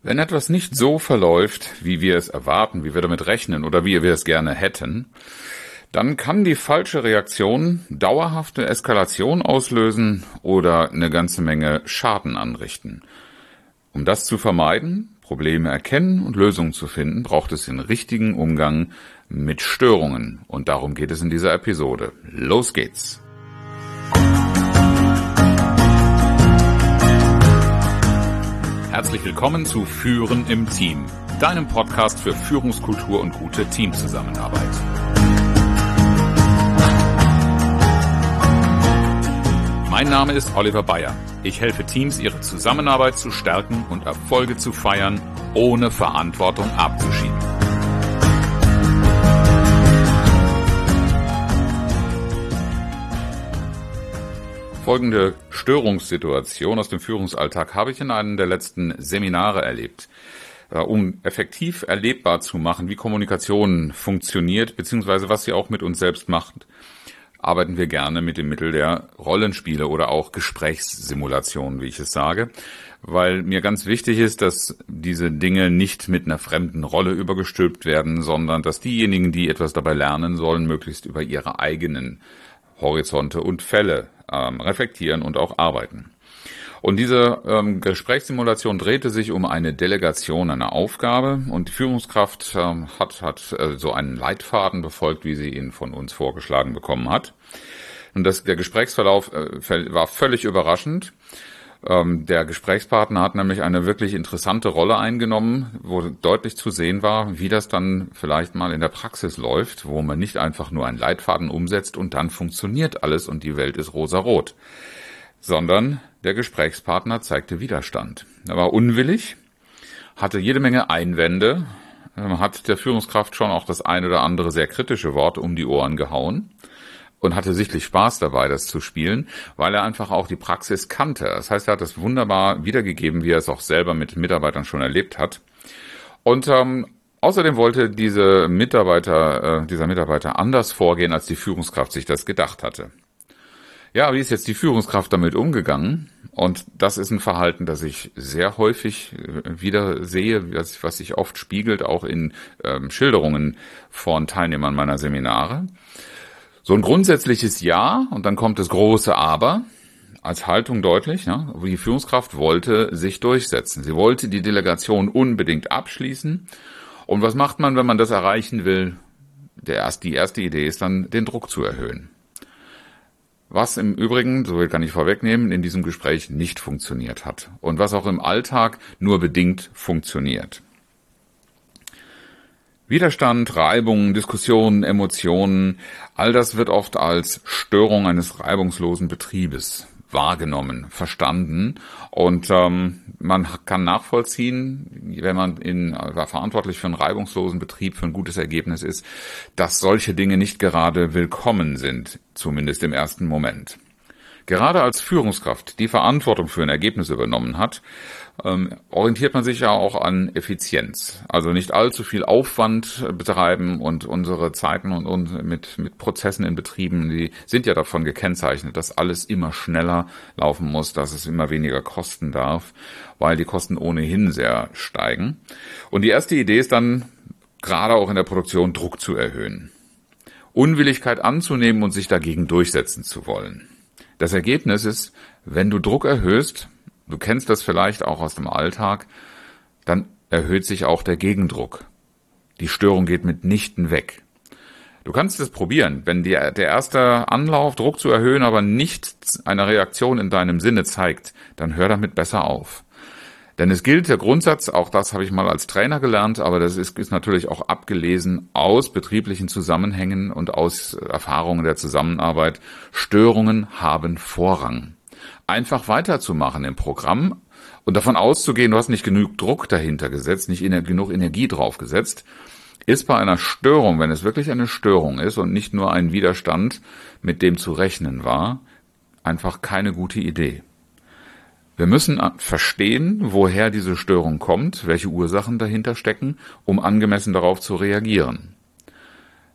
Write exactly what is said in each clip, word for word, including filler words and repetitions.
Wenn etwas nicht so verläuft, wie wir es erwarten, wie wir damit rechnen oder wie wir es gerne hätten, dann kann die falsche Reaktion dauerhafte Eskalation auslösen oder eine ganze Menge Schaden anrichten. Um das zu vermeiden, Probleme erkennen und Lösungen zu finden, braucht es den richtigen Umgang mit Störungen. Und darum geht es in dieser Episode. Los geht's! Herzlich willkommen zu Führen im Team, deinem Podcast für Führungskultur und gute Teamzusammenarbeit. Mein Name ist Oliver Bayer. Ich helfe Teams, ihre Zusammenarbeit zu stärken und Erfolge zu feiern, ohne Verantwortung abzuschieben. Folgende Störungssituation aus dem Führungsalltag habe ich in einem der letzten Seminare erlebt. Um effektiv erlebbar zu machen, wie Kommunikation funktioniert, beziehungsweise was sie auch mit uns selbst macht, arbeiten wir gerne mit dem Mittel der Rollenspiele oder auch Gesprächssimulationen, wie ich es sage, weil mir ganz wichtig ist, dass diese Dinge nicht mit einer fremden Rolle übergestülpt werden, sondern dass diejenigen, die etwas dabei lernen sollen, möglichst über ihre eigenen Horizonte und Fälle ähm, reflektieren und auch arbeiten. Und diese ähm, Gesprächssimulation drehte sich um eine Delegation einer Aufgabe und die Führungskraft ähm, hat, hat äh, so einen Leitfaden befolgt, wie sie ihn von uns vorgeschlagen bekommen hat. Und das, der Gesprächsverlauf äh, war völlig überraschend. Ähm, der Gesprächspartner hat nämlich eine wirklich interessante Rolle eingenommen, wo deutlich zu sehen war, wie das dann vielleicht mal in der Praxis läuft, wo man nicht einfach nur einen Leitfaden umsetzt und dann funktioniert alles und die Welt ist rosarot, sondern der Gesprächspartner zeigte Widerstand. Er war unwillig, hatte jede Menge Einwände, hat der Führungskraft schon auch das ein oder andere sehr kritische Wort um die Ohren gehauen und hatte sichtlich Spaß dabei, das zu spielen, weil er einfach auch die Praxis kannte. Das heißt, er hat es wunderbar wiedergegeben, wie er es auch selber mit Mitarbeitern schon erlebt hat. Und ähm, außerdem wollte diese Mitarbeiter, äh, dieser Mitarbeiter anders vorgehen, als die Führungskraft sich das gedacht hatte. Ja, wie ist jetzt die Führungskraft damit umgegangen? Und das ist ein Verhalten, das ich sehr häufig wieder sehe, was sich oft spiegelt, auch in ähm, Schilderungen von Teilnehmern meiner Seminare. So ein grundsätzliches Ja, und dann kommt das große Aber, als Haltung deutlich. Ja, die Führungskraft wollte sich durchsetzen. Sie wollte die Delegation unbedingt abschließen. Und was macht man, wenn man das erreichen will? Der erst, die erste Idee ist dann, den Druck zu erhöhen. Was im Übrigen, so viel kann ich vorwegnehmen, in diesem Gespräch nicht funktioniert hat. Und was auch im Alltag nur bedingt funktioniert. Widerstand, Reibung, Diskussionen, Emotionen, all das wird oft als Störung eines reibungslosen Betriebes wahrgenommen, verstanden. Und ähm, man kann nachvollziehen, wenn man in, äh, verantwortlich für einen reibungslosen Betrieb, für ein gutes Ergebnis ist, dass solche Dinge nicht gerade willkommen sind, zumindest im ersten Moment. Gerade als Führungskraft, die Verantwortung für ein Ergebnis übernommen hat, ähm, orientiert man sich ja auch an Effizienz. Also nicht allzu viel Aufwand betreiben und unsere Zeiten und, und mit, mit Prozessen in Betrieben, die sind ja davon gekennzeichnet, dass alles immer schneller laufen muss, dass es immer weniger kosten darf, weil die Kosten ohnehin sehr steigen. Und die erste Idee ist dann, gerade auch in der Produktion, Druck zu erhöhen. Unwilligkeit anzunehmen und sich dagegen durchsetzen zu wollen. Das Ergebnis ist, wenn du Druck erhöhst, du kennst das vielleicht auch aus dem Alltag, dann erhöht sich auch der Gegendruck. Die Störung geht mitnichten weg. Du kannst es probieren, wenn dir der erste Anlauf, Druck zu erhöhen, aber nicht eine Reaktion in deinem Sinne zeigt, dann hör damit besser auf. Denn es gilt der Grundsatz, auch das habe ich mal als Trainer gelernt, aber das ist, ist natürlich auch abgelesen aus betrieblichen Zusammenhängen und aus Erfahrungen der Zusammenarbeit. Störungen haben Vorrang. Einfach weiterzumachen im Programm und davon auszugehen, du hast nicht genug Druck dahinter gesetzt, nicht genug Energie drauf gesetzt, ist bei einer Störung, wenn es wirklich eine Störung ist und nicht nur ein Widerstand, mit dem zu rechnen war, einfach keine gute Idee. Wir müssen verstehen, woher diese Störung kommt, welche Ursachen dahinter stecken, um angemessen darauf zu reagieren.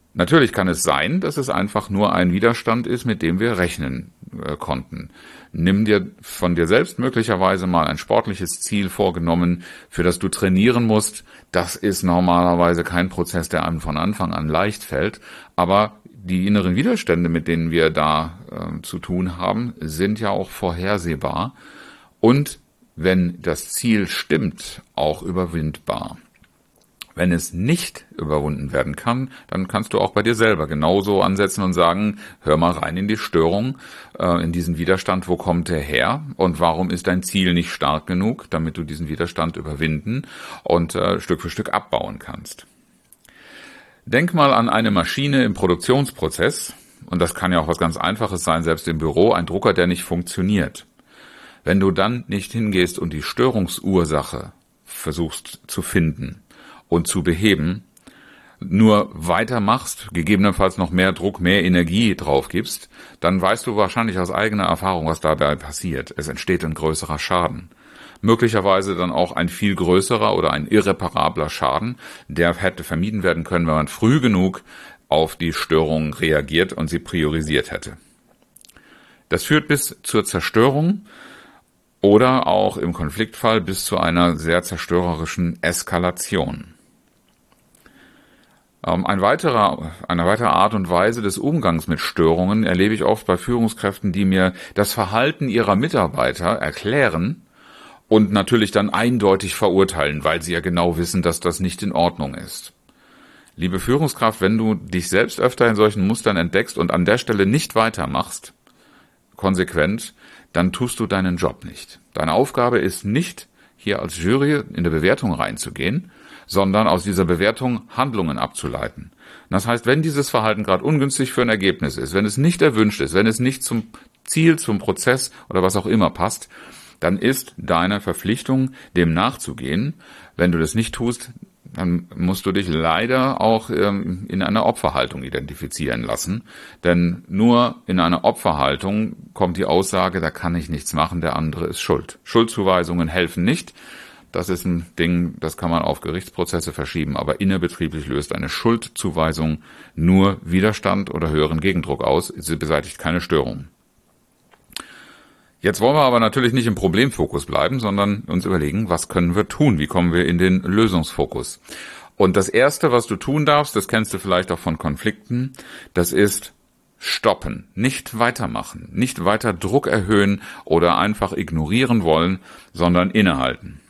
Natürlich kann es sein, dass es einfach nur ein Widerstand ist, mit dem wir rechnen äh, konnten. Nimm dir von dir selbst möglicherweise mal ein sportliches Ziel vorgenommen, für das du trainieren musst. Das ist normalerweise kein Prozess, der einem von Anfang an leicht fällt, aber die inneren Widerstände, mit denen wir da äh, zu tun haben, sind ja auch vorhersehbar und, wenn das Ziel stimmt, auch überwindbar. Wenn es nicht überwunden werden kann, dann kannst du auch bei dir selber genauso ansetzen und sagen, hör mal rein in die Störung, äh, in diesen Widerstand, wo kommt der her und warum ist dein Ziel nicht stark genug, damit du diesen Widerstand überwinden und äh, Stück für Stück abbauen kannst. Denk mal an eine Maschine im Produktionsprozess, und das kann ja auch was ganz Einfaches sein, selbst im Büro, ein Drucker, der nicht funktioniert. Wenn du dann nicht hingehst und die Störungsursache versuchst zu finden und zu beheben, nur weitermachst, gegebenenfalls noch mehr Druck, mehr Energie drauf gibst, dann weißt du wahrscheinlich aus eigener Erfahrung, was dabei passiert. Es entsteht ein größerer Schaden. Möglicherweise dann auch ein viel größerer oder ein irreparabler Schaden, der hätte vermieden werden können, wenn man früh genug auf die Störung reagiert und sie priorisiert hätte. Das führt bis zur Zerstörung oder auch im Konfliktfall bis zu einer sehr zerstörerischen Eskalation. Ein weiterer, eine weitere Art und Weise des Umgangs mit Störungen erlebe ich oft bei Führungskräften, die mir das Verhalten ihrer Mitarbeiter erklären und natürlich dann eindeutig verurteilen, weil sie ja genau wissen, dass das nicht in Ordnung ist. Liebe Führungskraft, wenn du dich selbst öfter in solchen Mustern entdeckst und an der Stelle nicht weitermachst, konsequent, dann tust du deinen Job nicht. Deine Aufgabe ist nicht, hier als Jury in der Bewertung reinzugehen, sondern aus dieser Bewertung Handlungen abzuleiten. Das heißt, wenn dieses Verhalten gerade ungünstig für ein Ergebnis ist, wenn es nicht erwünscht ist, wenn es nicht zum Ziel, zum Prozess oder was auch immer passt, dann ist deine Verpflichtung, dem nachzugehen. Wenn du das nicht tust, dann musst du dich leider auch ähm, in einer Opferhaltung identifizieren lassen. Denn nur in einer Opferhaltung kommt die Aussage, da kann ich nichts machen, der andere ist schuld. Schuldzuweisungen helfen nicht. Das ist ein Ding, das kann man auf Gerichtsprozesse verschieben, aber innerbetrieblich löst eine Schuldzuweisung nur Widerstand oder höheren Gegendruck aus. Sie beseitigt keine Störung. Jetzt wollen wir aber natürlich nicht im Problemfokus bleiben, sondern uns überlegen, was können wir tun? Wie kommen wir in den Lösungsfokus? Und das Erste, was du tun darfst, das kennst du vielleicht auch von Konflikten, das ist stoppen, nicht weitermachen, nicht weiter Druck erhöhen oder einfach ignorieren wollen, sondern innehalten.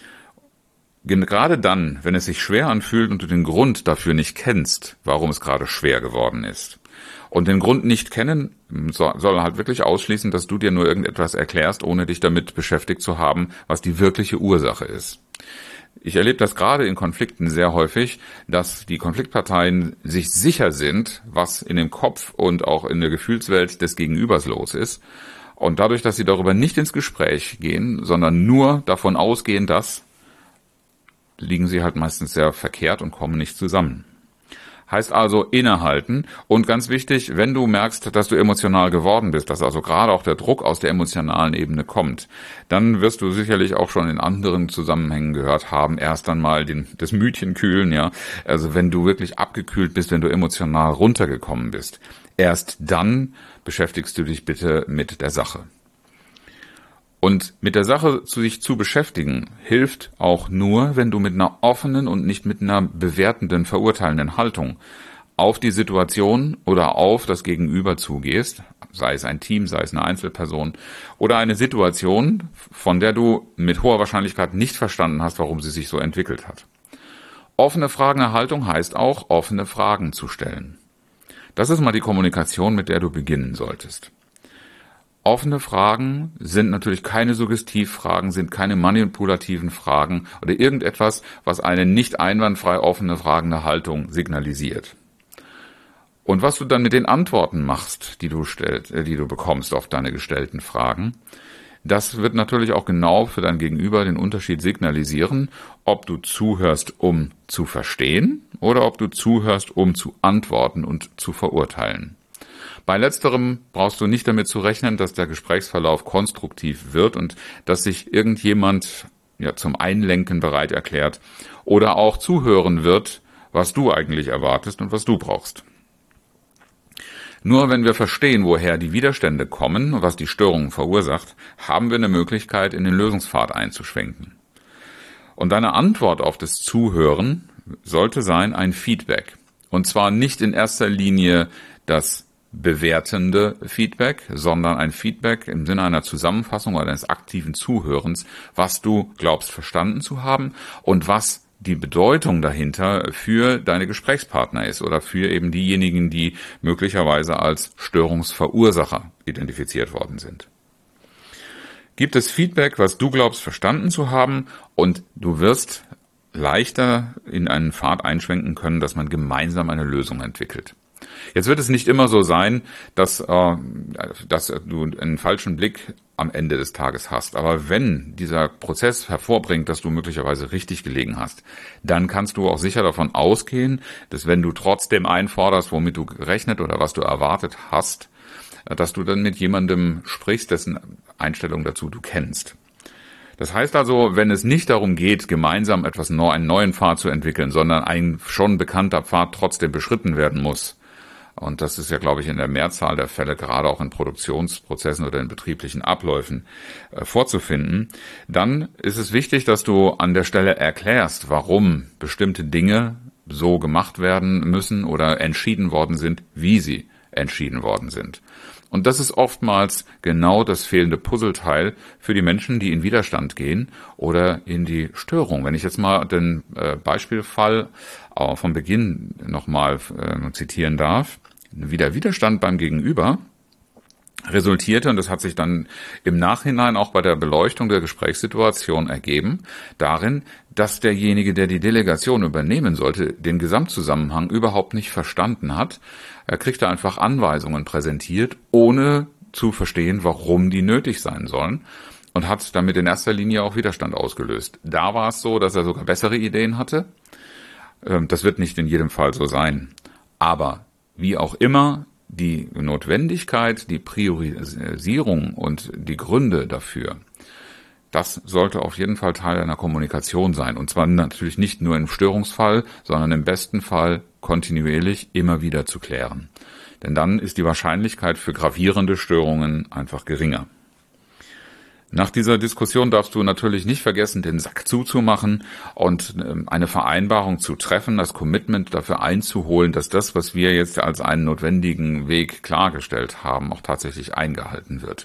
Gerade dann, wenn es sich schwer anfühlt und du den Grund dafür nicht kennst, warum es gerade schwer geworden ist. Und den Grund nicht kennen soll halt wirklich ausschließen, dass du dir nur irgendetwas erklärst, ohne dich damit beschäftigt zu haben, was die wirkliche Ursache ist. Ich erlebe das gerade in Konflikten sehr häufig, dass die Konfliktparteien sich sicher sind, was in dem Kopf und auch in der Gefühlswelt des Gegenübers los ist. Und dadurch, dass sie darüber nicht ins Gespräch gehen, sondern nur davon ausgehen, dass, liegen sie halt meistens sehr verkehrt und kommen nicht zusammen. Heißt also innehalten und ganz wichtig, wenn du merkst, dass du emotional geworden bist, dass also gerade auch der Druck aus der emotionalen Ebene kommt, dann wirst du sicherlich auch schon in anderen Zusammenhängen gehört haben, erst einmal den, das Mütchen kühlen, ja. Also wenn du wirklich abgekühlt bist, wenn du emotional runtergekommen bist, erst dann beschäftigst du dich bitte mit der Sache. Und mit der Sache zu sich zu beschäftigen, hilft auch nur, wenn du mit einer offenen und nicht mit einer bewertenden, verurteilenden Haltung auf die Situation oder auf das Gegenüber zugehst, sei es ein Team, sei es eine Einzelperson oder eine Situation, von der du mit hoher Wahrscheinlichkeit nicht verstanden hast, warum sie sich so entwickelt hat. Offene fragende Haltung heißt auch, offene Fragen zu stellen. Das ist mal die Kommunikation, mit der du beginnen solltest. Offene Fragen sind natürlich keine Suggestivfragen, sind keine manipulativen Fragen oder irgendetwas, was eine nicht einwandfrei offene, fragende Haltung signalisiert. Und was du dann mit den Antworten machst, die du stellst, äh, die du bekommst auf deine gestellten Fragen, das wird natürlich auch genau für dein Gegenüber den Unterschied signalisieren, ob du zuhörst, um zu verstehen oder ob du zuhörst, um zu antworten und zu verurteilen. Bei letzterem brauchst du nicht damit zu rechnen, dass der Gesprächsverlauf konstruktiv wird und dass sich irgendjemand ja zum Einlenken bereit erklärt oder auch zuhören wird, was du eigentlich erwartest und was du brauchst. Nur wenn wir verstehen, woher die Widerstände kommen und was die Störungen verursacht, haben wir eine Möglichkeit, in den Lösungspfad einzuschwenken. Und deine Antwort auf das Zuhören sollte sein ein Feedback. Und zwar nicht in erster Linie das bewertende Feedback, sondern ein Feedback im Sinne einer Zusammenfassung oder eines aktiven Zuhörens, was du glaubst verstanden zu haben und was die Bedeutung dahinter für deine Gesprächspartner ist oder für eben diejenigen, die möglicherweise als Störungsverursacher identifiziert worden sind. Gibt es Feedback, was du glaubst verstanden zu haben, und du wirst leichter in einen Pfad einschwenken können, dass man gemeinsam eine Lösung entwickelt. Jetzt wird es nicht immer so sein, dass, äh, dass du einen falschen Blick am Ende des Tages hast. Aber wenn dieser Prozess hervorbringt, dass du möglicherweise richtig gelegen hast, dann kannst du auch sicher davon ausgehen, dass wenn du trotzdem einforderst, womit du gerechnet oder was du erwartet hast, dass du dann mit jemandem sprichst, dessen Einstellung dazu du kennst. Das heißt also, wenn es nicht darum geht, gemeinsam etwas neu, einen neuen Pfad zu entwickeln, sondern ein schon bekannter Pfad trotzdem beschritten werden muss, und das ist ja, glaube ich, in der Mehrzahl der Fälle, gerade auch in Produktionsprozessen oder in betrieblichen Abläufen äh, vorzufinden, dann ist es wichtig, dass du an der Stelle erklärst, warum bestimmte Dinge so gemacht werden müssen oder entschieden worden sind, wie sie entschieden worden sind. Und das ist oftmals genau das fehlende Puzzleteil für die Menschen, die in Widerstand gehen oder in die Störung. Wenn ich jetzt mal den äh, Beispielfall äh, vom Beginn nochmal äh, zitieren darf, wie der Widerstand beim Gegenüber resultierte, und das hat sich dann im Nachhinein auch bei der Beleuchtung der Gesprächssituation ergeben, darin, dass derjenige, der die Delegation übernehmen sollte, den Gesamtzusammenhang überhaupt nicht verstanden hat. Er kriegte einfach Anweisungen präsentiert, ohne zu verstehen, warum die nötig sein sollen, und hat damit in erster Linie auch Widerstand ausgelöst. Da war es so, dass er sogar bessere Ideen hatte. Das wird nicht in jedem Fall so sein. Aber wie auch immer, die Notwendigkeit, die Priorisierung und die Gründe dafür, das sollte auf jeden Fall Teil einer Kommunikation sein. Und zwar natürlich nicht nur im Störungsfall, sondern im besten Fall kontinuierlich immer wieder zu klären. Denn dann ist die Wahrscheinlichkeit für gravierende Störungen einfach geringer. Nach dieser Diskussion darfst du natürlich nicht vergessen, den Sack zuzumachen und eine Vereinbarung zu treffen, das Commitment dafür einzuholen, dass das, was wir jetzt als einen notwendigen Weg klargestellt haben, auch tatsächlich eingehalten wird.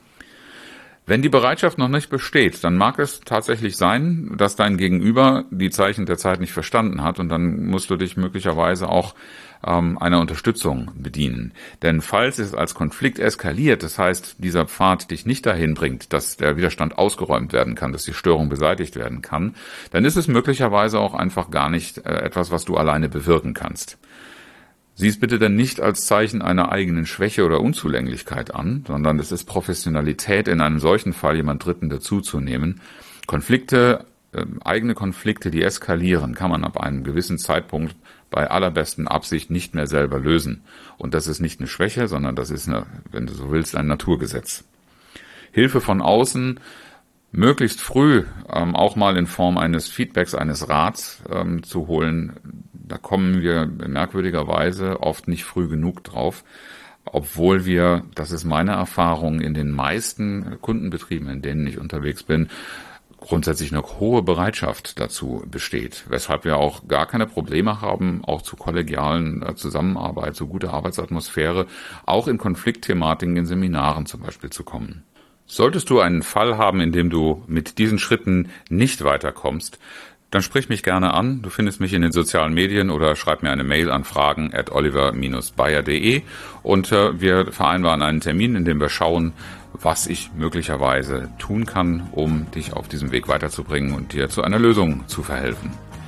Wenn die Bereitschaft noch nicht besteht, dann mag es tatsächlich sein, dass dein Gegenüber die Zeichen der Zeit nicht verstanden hat, und dann musst du dich möglicherweise auch ähm, einer Unterstützung bedienen. Denn falls es als Konflikt eskaliert, das heißt, dieser Pfad dich nicht dahin bringt, dass der Widerstand ausgeräumt werden kann, dass die Störung beseitigt werden kann, dann ist es möglicherweise auch einfach gar nicht äh, etwas, was du alleine bewirken kannst. Sieh es bitte denn nicht als Zeichen einer eigenen Schwäche oder Unzulänglichkeit an, sondern es ist Professionalität, in einem solchen Fall jemand Dritten dazuzunehmen. Konflikte, äh, eigene Konflikte, die eskalieren, kann man ab einem gewissen Zeitpunkt bei allerbesten Absicht nicht mehr selber lösen. Und das ist nicht eine Schwäche, sondern das ist, eine, wenn du so willst, ein Naturgesetz. Hilfe von außen, möglichst früh ähm, auch mal in Form eines Feedbacks, eines Rats ähm, zu holen. Da kommen wir merkwürdigerweise oft nicht früh genug drauf, obwohl wir, das ist meine Erfahrung, in den meisten Kundenbetrieben, in denen ich unterwegs bin, grundsätzlich eine hohe Bereitschaft dazu besteht, weshalb wir auch gar keine Probleme haben, auch zu kollegialen Zusammenarbeit, zu guter Arbeitsatmosphäre, auch in Konfliktthematiken in Seminaren zum Beispiel zu kommen. Solltest du einen Fall haben, in dem du mit diesen Schritten nicht weiterkommst, dann sprich mich gerne an. Du findest mich in den sozialen Medien oder schreib mir eine Mail an fragen at oliver Bindestrich bayer punkt de und äh, wir vereinbaren einen Termin, in dem wir schauen, was ich möglicherweise tun kann, um dich auf diesem Weg weiterzubringen und dir zu einer Lösung zu verhelfen.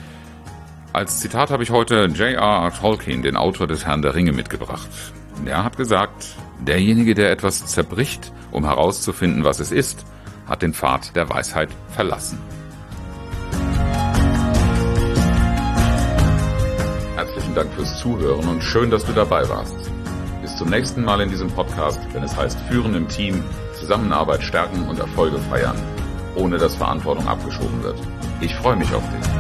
Als Zitat habe ich heute J R R Tolkien, den Autor des Herrn der Ringe, mitgebracht. Er hat gesagt, derjenige, der etwas zerbricht, um herauszufinden, was es ist, hat den Pfad der Weisheit verlassen. Herzlichen Dank fürs Zuhören und schön, dass du dabei warst. Bis zum nächsten Mal in diesem Podcast, wenn es heißt Führen im Team, Zusammenarbeit stärken und Erfolge feiern, ohne dass Verantwortung abgeschoben wird. Ich freue mich auf dich.